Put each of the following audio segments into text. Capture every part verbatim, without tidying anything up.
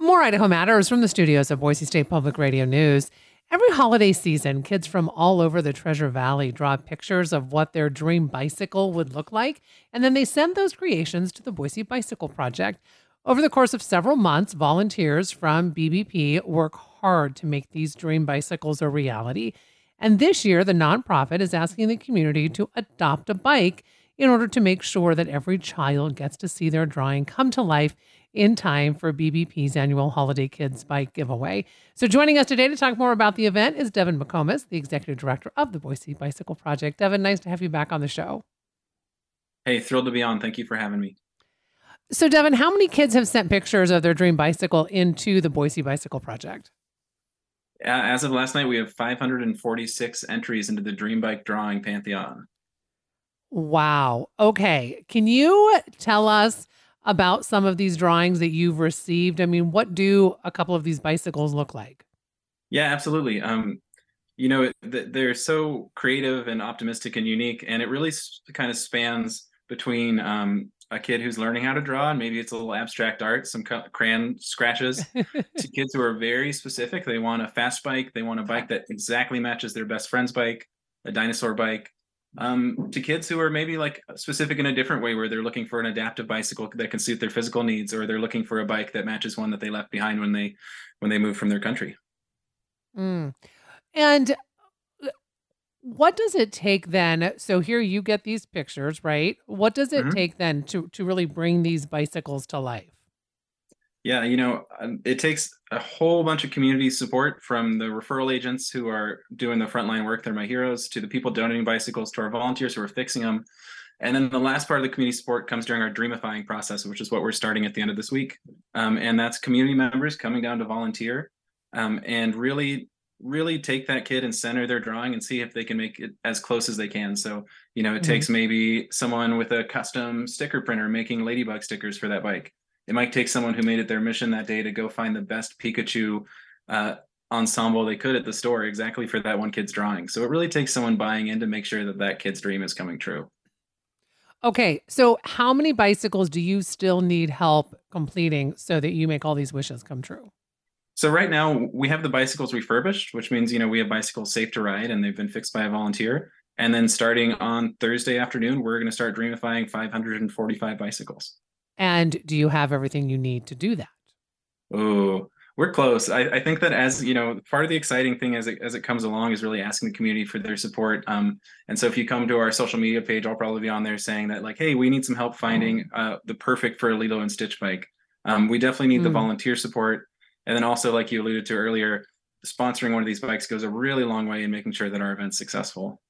More Idaho Matters from the studios of Boise State Public Radio News. Every holiday season, kids from all over the Treasure Valley draw pictures of what their dream bicycle would look like, and then they send those creations to the Boise Bicycle Project. Over the course of several months, volunteers from B B P work hard to make these dream bicycles a reality. And this year, the nonprofit is asking the community to adopt a bike in order to make sure that every child gets to see their drawing come to life in time for B B P's annual Holiday Kids Bike Giveaway. So joining us today to talk more about the event is Devin McComas, the executive director of the Boise Bicycle Project. Devin, nice to have you back on the show. Hey, thrilled to be on. Thank you for having me. So Devin, how many kids have sent pictures of their dream bicycle into the Boise Bicycle Project? Uh, as of last night, we have five hundred forty-six entries into the Dream Bike Drawing Pantheon. Wow. Okay. Can you tell us about some of these drawings that you've received? I mean, what do a couple of these bicycles look like? Yeah, absolutely. Um, you know, th- they're so creative and optimistic and unique, and it really s- kind of spans between um, a kid who's learning how to draw, and maybe it's a little abstract art, some c- crayon scratches, to kids who are very specific. They want a fast bike. They want a bike that exactly matches their best friend's bike, a dinosaur bike. Um, to kids who are maybe like specific in a different way, where they're looking for an adaptive bicycle that can suit their physical needs, or they're looking for a bike that matches one that they left behind when they when they moved from their country. Mm. And what does it take then? So here you get these pictures, right? What does it Mhm. take then to to really bring these bicycles to life? Yeah, you know, um, it takes a whole bunch of community support, from the referral agents who are doing the frontline work, they're my heroes, to the people donating bicycles, to our volunteers who are fixing them. And then the last part of the community support comes during our dreamifying process, which is what we're starting at the end of this week. Um, and that's community members coming down to volunteer um, and really, really take that kid and center their drawing and see if they can make it as close as they can. So, you know, it Mhm. takes maybe someone with a custom sticker printer making ladybug stickers for that bike. It might take someone who made it their mission that day to go find the best Pikachu uh, ensemble they could at the store exactly for that one kid's drawing. So it really takes someone buying in to make sure that that kid's dream is coming true. Okay, so how many bicycles do you still need help completing so that you make all these wishes come true? So right now we have the bicycles refurbished, which means, you know, we have bicycles safe to ride and they've been fixed by a volunteer. And then starting on Thursday afternoon, we're going to start dreamifying five hundred forty-five bicycles. And do you have everything you need to do that? Oh, we're close. I, I think that, as you know, part of the exciting thing as it as it comes along is really asking the community for their support. Um, and so if you come to our social media page, I'll probably be on there saying that, like, hey, we need some help finding uh, the perfect for a Lilo and Stitch bike. Um, we definitely need the Mm. volunteer support. And then also, like you alluded to earlier, sponsoring one of these bikes goes a really long way in making sure that our event's successful.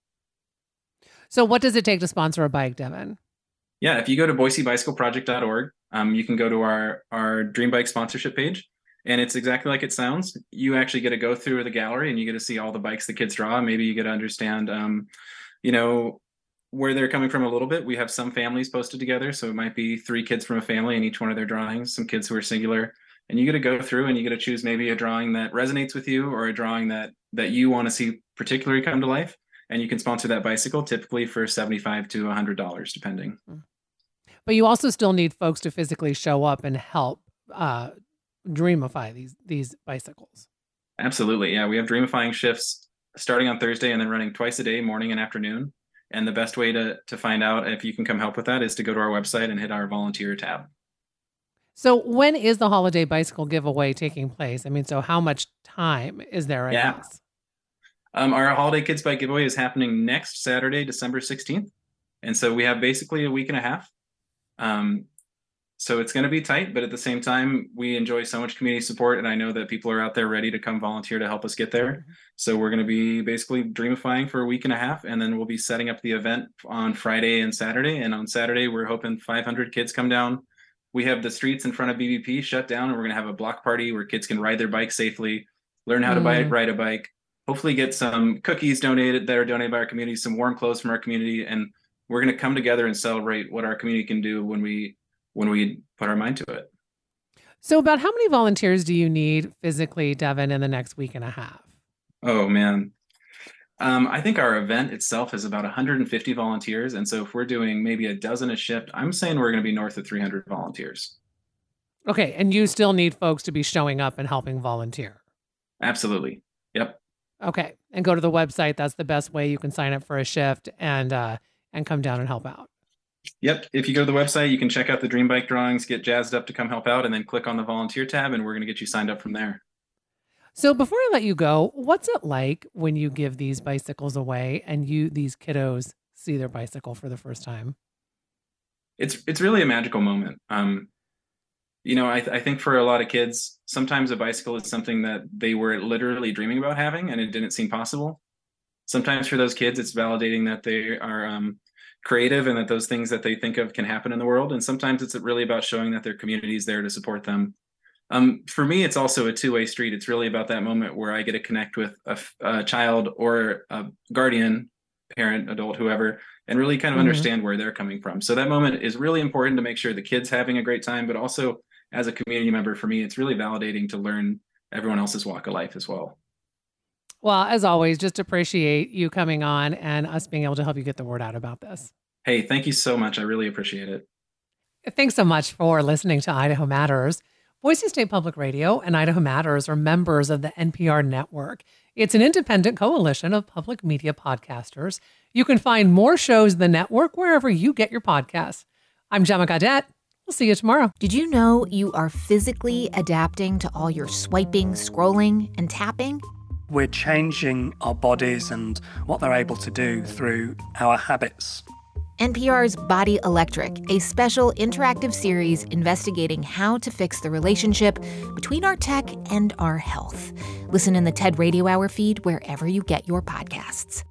So what does it take to sponsor a bike, Devin? Yeah, if you go to boise bicycle project dot org, um, you can go to our, our Dream Bike sponsorship page. And it's exactly like it sounds. You actually get to go through the gallery and you get to see all the bikes the kids draw. Maybe you get to understand, um, you know, where they're coming from a little bit. We have some families posted together. So it might be three kids from a family in each one of their drawings, some kids who are singular. And you get to go through and you get to choose maybe a drawing that resonates with you, or a drawing that that you want to see particularly come to life. And you can sponsor that bicycle, typically for seventy-five to one hundred dollars, depending. But you also still need folks to physically show up and help uh, dreamify these these bicycles. Absolutely. Yeah, we have dreamifying shifts starting on Thursday and then running twice a day, morning and afternoon. And the best way to to find out if you can come help with that is to go to our website and hit our volunteer tab. So when is the holiday bicycle giveaway taking place? I mean, so how much time is there, I Yeah. guess? Um, our Holiday Kids Bike giveaway is happening next Saturday, December sixteenth. And so we have basically a week and a half. Um, so it's going to be tight, but at the same time, we enjoy so much community support. And I know that people are out there ready to come volunteer to help us get there. So we're going to be basically dreamifying for a week and a half. And then we'll be setting up the event on Friday and Saturday. And on Saturday, we're hoping five hundred kids come down. We have the streets in front of B B P shut down, and we're going to have a block party where kids can ride their bike safely, learn how to buy, Mm. ride a bike, hopefully get some cookies donated that are donated by our community, some warm clothes from our community. And we're going to come together and celebrate what our community can do when we when we put our mind to it. So about how many volunteers do you need physically, Devin, in the next week and a half? Oh, man. Um, I think our event itself is about one hundred fifty volunteers. And so if we're doing maybe a dozen a shift, I'm saying we're going to be north of three hundred volunteers. Okay. And you still need folks to be showing up and helping volunteer. Absolutely. Yep. Okay. And go to the website. That's the best way you can sign up for a shift and uh, and come down and help out. Yep. If you go to the website, you can check out the Dream Bike drawings, get jazzed up to come help out, and then click on the volunteer tab, and we're going to get you signed up from there. So before I let you go, what's it like when you give these bicycles away and you these kiddos see their bicycle for the first time? It's it's really a magical moment. Um, you know, I, th- I think for a lot of kids, sometimes a bicycle is something that they were literally dreaming about having, and it didn't seem possible. Sometimes for those kids, it's validating that they are um, creative and that those things that they think of can happen in the world. And sometimes it's really about showing that their community is there to support them. Um, for me, it's also a two-way street. It's really about that moment where I get to connect with a, a child or a guardian, parent, adult, whoever, and really kind of Mhm. understand where they're coming from. So that moment is really important to make sure the kid's having a great time, but also as a community member, for me, it's really validating to learn everyone else's walk of life as well. Well, as always, just appreciate you coming on and us being able to help you get the word out about this. Hey, thank you so much. I really appreciate it. Thanks so much for listening to Idaho Matters. Boise State Public Radio and Idaho Matters are members of the N P R network. It's an independent coalition of public media podcasters. You can find more shows in the network wherever you get your podcasts. I'm Gemma Gaudette. We'll see you tomorrow. Did you know you are physically adapting to all your swiping, scrolling, and tapping? We're changing our bodies and what they're able to do through our habits. N P R's Body Electric, a special interactive series investigating how to fix the relationship between our tech and our health. Listen in the TED Radio Hour feed wherever you get your podcasts.